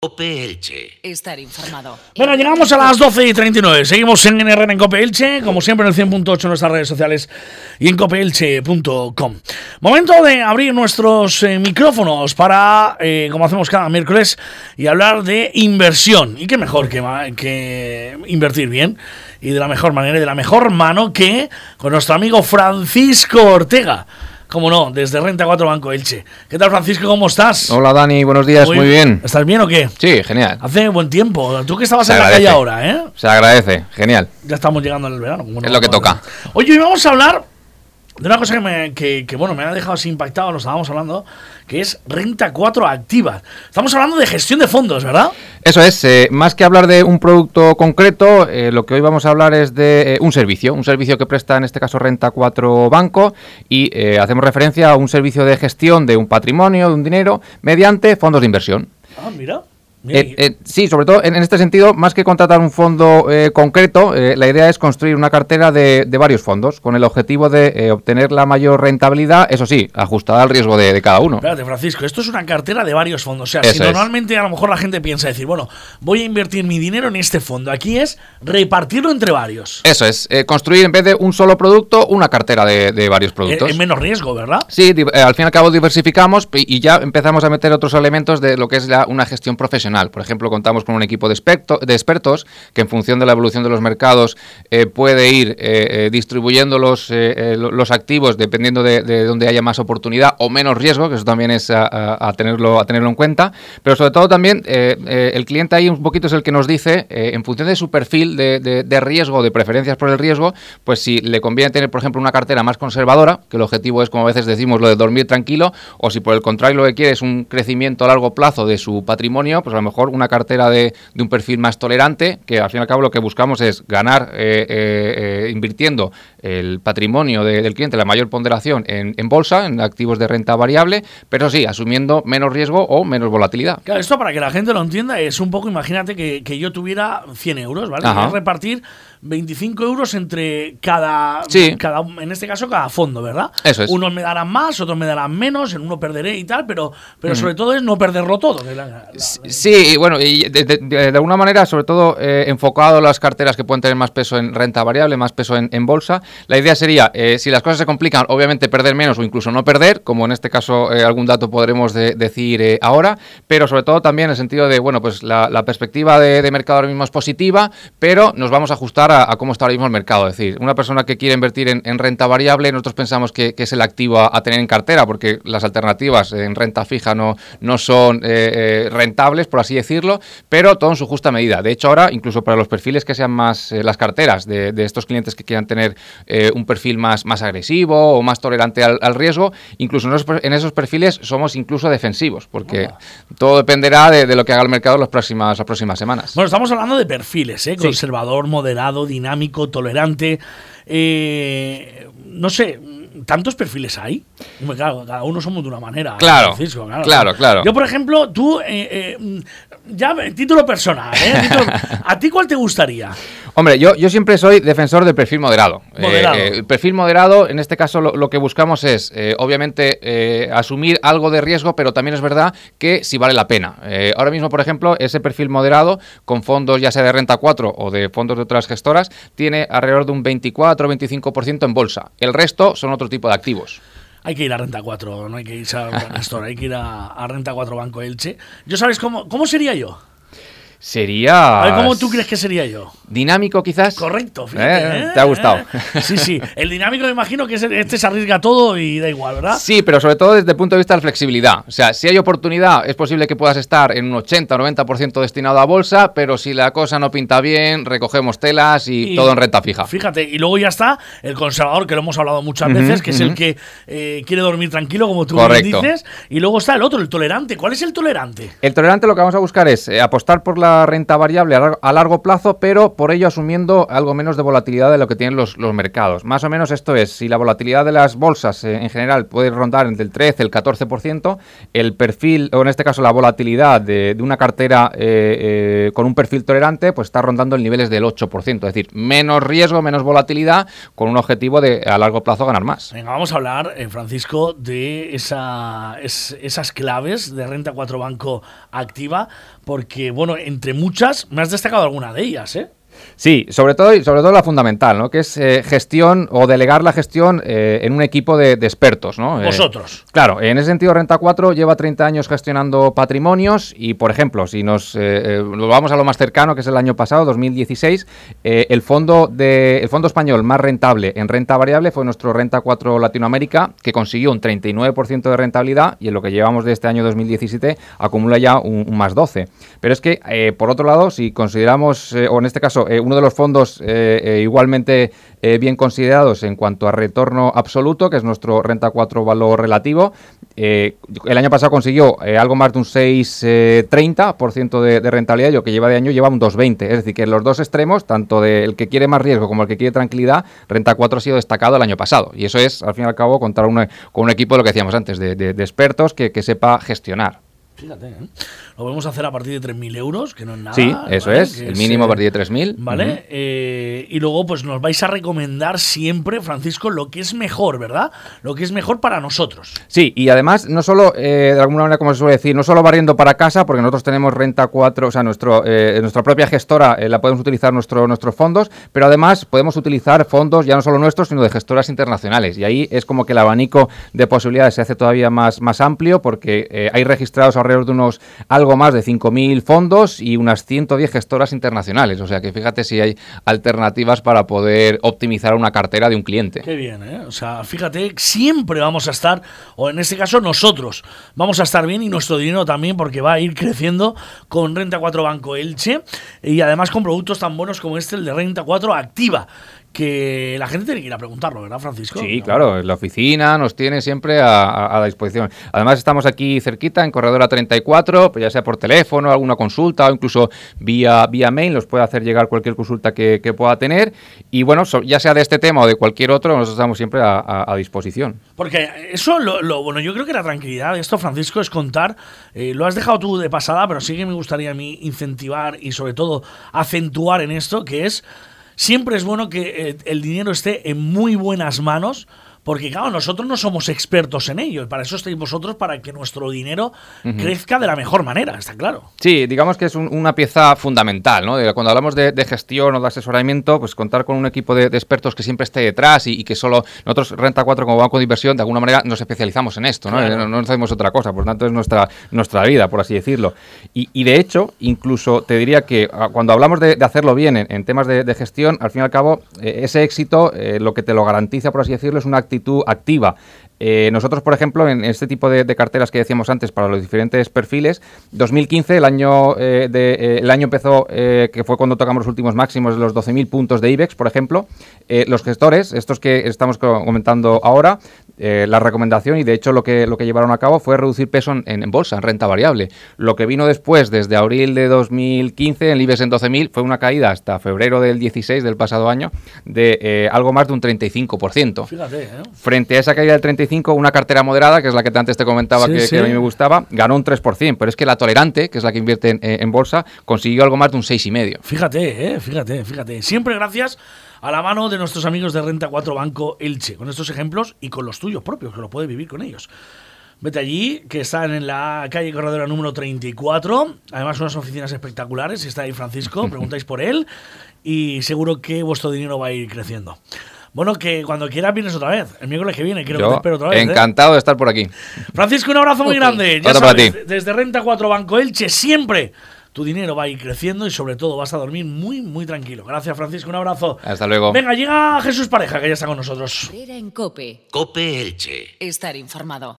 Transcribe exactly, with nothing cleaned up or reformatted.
Cope Elche. Estar informado. Bueno, llegamos a las doce y treinta y nueve. Seguimos en N R N en Cope Elche, como siempre en el cien punto ocho en nuestras redes sociales y en cope elche punto com. Momento de abrir nuestros eh, micrófonos para, eh, como hacemos cada miércoles, y hablar de inversión. Y qué mejor que, que invertir bien y de la mejor manera y de la mejor mano que con nuestro amigo Francisco Ortega. Cómo no, desde Renta cuatro Banco Elche. ¿Qué tal, Francisco? ¿Cómo estás? Hola, Dani. Buenos días. Muy, muy bien. ¿Estás bien o qué? Sí, genial. Hace buen tiempo. Tú que estabas Se en agradece. la calle ahora, ¿eh? Se agradece. Genial. Ya estamos llegando al verano. Como no, es lo que no, toca. Oye, hoy vamos a hablar de una cosa que, me, que, que bueno, me ha dejado así impactado, lo estábamos hablando, que es Renta cuatro Activa. Estamos hablando de gestión de fondos, ¿verdad? Eso es, eh, más que hablar de un producto concreto, eh, lo que hoy vamos a hablar es de eh, un servicio, un servicio que presta en este caso Renta cuatro Banco y eh, hacemos referencia a un servicio de gestión de un patrimonio, de un dinero, mediante fondos de inversión. Ah, mira. Eh, eh, sí, sobre todo en, en este sentido, más que contratar un fondo eh, concreto, eh, la idea es construir una cartera de, de varios fondos con el objetivo de eh, obtener la mayor rentabilidad, eso sí, ajustada al riesgo de, de cada uno. Espérate, Francisco, esto es una cartera de varios fondos. O sea, Eso si es. normalmente a lo mejor la gente piensa decir, bueno, voy a invertir mi dinero en este fondo, aquí es repartirlo entre varios. Eso es, eh, construir en vez de un solo producto, una cartera de, de varios productos. En menos riesgo, ¿verdad? Sí, di- eh, al fin y al cabo diversificamos y ya empezamos a meter otros elementos de lo que es la, una gestión profesional. Por ejemplo, contamos con un equipo de, expecto, de expertos que en función de la evolución de los mercados eh, puede ir eh, eh, distribuyendo los, eh, eh, los activos dependiendo de, de donde haya más oportunidad o menos riesgo, que eso también es a, a, a, tenerlo, a tenerlo en cuenta. Pero sobre todo también eh, eh, el cliente ahí un poquito es el que nos dice, eh, en función de su perfil de, de, de riesgo, de preferencias por el riesgo, pues si le conviene tener, por ejemplo, una cartera más conservadora, que el objetivo es, como a veces decimos, lo de dormir tranquilo, o si por el contrario lo que quiere es un crecimiento a largo plazo de su patrimonio, pues a lo mejor una cartera de, de un perfil más tolerante, que al fin y al cabo lo que buscamos es ganar eh, eh, eh, invirtiendo el patrimonio de, del cliente, la mayor ponderación en, en bolsa, en activos de renta variable, pero sí, asumiendo menos riesgo o menos volatilidad. Claro, esto para que la gente lo entienda es un poco, imagínate que, que yo tuviera cien euros, ¿vale? Ajá. Y es repartir veinticinco euros entre cada, Sí. cada, en este caso, cada fondo, ¿verdad? Eso es. Unos me darán más, otros me darán menos, en uno perderé y tal, pero, pero Ujú. sobre todo es no perderlo todo. que la- la- Sí, y bueno, y de, de, de, de alguna manera, sobre todo eh, enfocado a las carteras que pueden tener más peso en renta variable, más peso en, en bolsa, la idea sería, eh, si las cosas se complican, obviamente perder menos o incluso no perder, como en este caso eh, algún dato podremos de, decir eh, ahora, pero sobre todo también en el sentido de, bueno, pues la, la perspectiva de, de mercado ahora mismo es positiva, pero nos vamos a ajustar a, a cómo está ahora mismo el mercado. Es decir, una persona que quiere invertir en, en renta variable, nosotros pensamos que, que es el activo a, a tener en cartera, porque las alternativas en renta fija no, no son eh, eh, rentables, por así decirlo, pero todo en su justa medida. De hecho, ahora, incluso para los perfiles que sean más, eh, las carteras de, de estos clientes que quieran tener eh, un perfil más, más agresivo o más tolerante al, al riesgo, incluso en esos, en esos perfiles somos incluso defensivos, porque Ah. todo dependerá de, de lo que haga el mercado las próximas, las próximas semanas. Bueno, estamos hablando de perfiles, ¿eh? Sí. Conservador, moderado, dinámico, tolerante. Eh, no sé, ¿tantos perfiles hay? Hombre, claro, cada uno somos de una manera. Claro, Francisco, claro, claro. Yo, por ejemplo, tú, eh, eh, ya, título personal, ¿eh? Título- ¿a ti cuál te gustaría? Hombre, yo, yo siempre soy defensor del perfil moderado. Moderado. Eh, eh, el perfil moderado, en este caso, lo, lo que buscamos es, eh, obviamente, eh, asumir algo de riesgo, pero también es verdad que si vale la pena. Eh, ahora mismo, por ejemplo, ese perfil moderado, con fondos ya sea de Renta cuatro o de fondos de otras gestoras, tiene alrededor de un veinticuatro o veinticinco por ciento en bolsa. El resto son otro tipo de activos. Hay que ir a Renta cuatro, no hay que irse a otra gestora, hay que ir a, a Renta cuatro Banco Elche. ¿Yo sabes cómo, cómo sería yo? Sería... A ver, ¿cómo tú crees que sería yo? Dinámico, quizás. Correcto, fíjate. Eh, ¿eh? ¿te ha gustado? ¿Eh? Sí, sí. El dinámico me imagino que es el- este se arriesga todo y da igual, ¿verdad? Sí, pero sobre todo desde el punto de vista de la flexibilidad. O sea, si hay oportunidad, es posible que puedas estar en un ochenta o noventa por ciento destinado a bolsa, pero si la cosa no pinta bien, recogemos telas y, Y- todo en renta fija. Fíjate, y luego ya está el conservador, que lo hemos hablado muchas Ujú, veces, que es ujú. el que eh, quiere dormir tranquilo, como tú bien Correcto. dices. Y luego está el otro, el tolerante. ¿Cuál es el tolerante? El tolerante lo que vamos a buscar es eh, apostar por la renta variable a largo, a largo plazo, pero por ello asumiendo algo menos de volatilidad de lo que tienen los, los mercados. Más o menos esto es, si la volatilidad de las bolsas eh, en general puede rondar entre el trece y el catorce por ciento, el perfil, o en este caso la volatilidad de, de una cartera eh, eh, con un perfil tolerante, pues está rondando en niveles del ocho por ciento, es decir, menos riesgo, menos volatilidad, con un objetivo de a largo plazo ganar más. Venga, vamos a hablar, eh, Francisco, de esa, es- esas claves de Renta cuatro Banco Activa porque, bueno, entre muchas, me has destacado alguna de ellas, ¿eh? Sí, sobre todo, y sobre todo la fundamental, ¿no? Que es eh, gestión o delegar la gestión eh, en un equipo de, de expertos, ¿no? Vosotros. Eh, claro, en ese sentido Renta cuatro lleva treinta años gestionando patrimonios y, por ejemplo, si nos, eh, eh, nos vamos a lo más cercano, que es el año pasado, dos mil dieciséis, eh, el, fondo de, el fondo español más rentable en renta variable fue nuestro Renta cuatro Latinoamérica, que consiguió un treinta y nueve por ciento de rentabilidad y en lo que llevamos de este año dos mil diecisiete acumula ya un, un más doce. Pero es que, eh, por otro lado, si consideramos, eh, o en este caso, Eh, uno de los fondos eh, eh, igualmente eh, bien considerados en cuanto a retorno absoluto, que es nuestro Renta cuatro Valor Relativo, eh, el año pasado consiguió eh, algo más de un seis coma treinta por ciento de, de rentabilidad y lo que lleva de año lleva un dos coma veinte. Es decir, que en los dos extremos, tanto del que quiere más riesgo como el que quiere tranquilidad, Renta cuatro ha sido destacado el año pasado. Y eso es, al fin y al cabo, contar una, con un equipo de lo que decíamos antes, de, de, de expertos que, que sepa gestionar. Fíjate, ¿eh? Lo podemos hacer a partir de tres mil euros, que no es nada. Sí, eso ¿vale? es, que el es, mínimo eh, a partir de tres mil. ¿Vale? Uh-huh. Eh, y luego pues nos vais a recomendar siempre, Francisco, lo que es mejor, ¿verdad? Lo que es mejor para nosotros. Sí, y además, no solo, eh, de alguna manera, como se suele decir, no solo barriendo para casa, porque nosotros tenemos Renta cuatro, o sea, nuestro, eh, nuestra propia gestora, eh, la podemos utilizar nuestro, nuestros fondos, pero además podemos utilizar fondos ya no solo nuestros, sino de gestoras internacionales. Y ahí es como que el abanico de posibilidades se hace todavía más, más amplio, porque eh, hay registrados alrededor de unos algo más de cinco mil fondos y unas ciento diez gestoras internacionales. O sea que fíjate si hay alternativas para poder optimizar una cartera de un cliente. Qué bien, ¿eh? O sea, fíjate, siempre vamos a estar, o en este caso nosotros, vamos a estar bien y nuestro dinero también, porque va a ir creciendo con Renta cuatro Banco Elche y además con productos tan buenos como este, el de Renta cuatro Activa, que la gente tiene que ir a preguntarlo, ¿verdad, Francisco? Sí, ¿no? claro, en la oficina nos tiene siempre a, a, a la disposición. Además estamos aquí cerquita, en Corredora treinta y cuatro, pues ya sea por teléfono, alguna consulta o incluso vía, vía mail, nos puede hacer llegar cualquier consulta que, que pueda tener. Y bueno, so, ya sea de este tema o de cualquier otro, nosotros estamos siempre a, a, a disposición. Porque eso, lo, lo bueno, yo creo que la tranquilidad de esto, Francisco, es contar, eh, lo has dejado tú de pasada, pero sí que me gustaría a mí incentivar y sobre todo acentuar en esto, que es siempre es bueno que eh, el dinero esté en muy buenas manos, porque claro, nosotros no somos expertos en ello y para eso estáis vosotros, para que nuestro dinero uh-huh. crezca de la mejor manera, está claro. Sí, digamos que es un, una pieza fundamental, ¿no? De, cuando hablamos de, de gestión o de asesoramiento, pues contar con un equipo de, de expertos que siempre esté detrás y, y que solo nosotros, Renta cuatro como banco de inversión, de alguna manera nos especializamos en esto, ¿no? Claro. No, no hacemos otra cosa, por tanto es nuestra, nuestra vida, por así decirlo. Y, y de hecho, incluso te diría que cuando hablamos de, de hacerlo bien en, en temas de, de gestión, al fin y al cabo, eh, ese éxito, eh, lo que te lo garantiza, por así decirlo, es una actitud activa. Eh, nosotros, por ejemplo, en este tipo de, de carteras que decíamos antes para los diferentes perfiles, dos mil quince, el año eh, de, eh, el año empezó, eh, que fue cuando tocamos los últimos máximos de los doce mil puntos de IBEX, por ejemplo, eh, los gestores, estos que estamos comentando ahora, eh, la recomendación y de hecho lo que, lo que llevaron a cabo fue reducir peso en, en bolsa, en renta variable. Lo que vino después, desde abril de dos mil quince, el IBEX en doce mil, fue una caída hasta febrero del dieciséis del pasado año de eh, algo más de un treinta y cinco por ciento. Fíjate, ¿eh? Frente a esa caída del treinta y cinco, una cartera moderada, que es la que antes te comentaba sí, que, sí. que a mí me gustaba, ganó un tres por ciento, pero es que la tolerante, que es la que invierte en, en bolsa, consiguió algo más de un seis coma cinco por ciento. Fíjate, eh, fíjate, fíjate. Siempre gracias a la mano de nuestros amigos de Renta cuatro Banco Elche, con estos ejemplos y con los tuyos propios, que lo puedes vivir con ellos. Vete allí, que están en la calle Corredora número treinta y cuatro, además unas oficinas espectaculares, está ahí Francisco, preguntáis por él y seguro que vuestro dinero va a ir creciendo. Bueno, que cuando quieras vienes otra vez. El miércoles que viene, creo Yo, que te espero otra vez. Encantado ¿eh? de estar por aquí. Francisco, un abrazo muy okay. grande. Ya Otro sabes, para ti. Desde Renta cuatro Banco Elche, siempre tu dinero va a ir creciendo y sobre todo vas a dormir muy, muy tranquilo. Gracias, Francisco, un abrazo. Hasta luego. Venga, llega Jesús Pareja, que ya está con nosotros. En COPE. COPE Elche. Estar informado.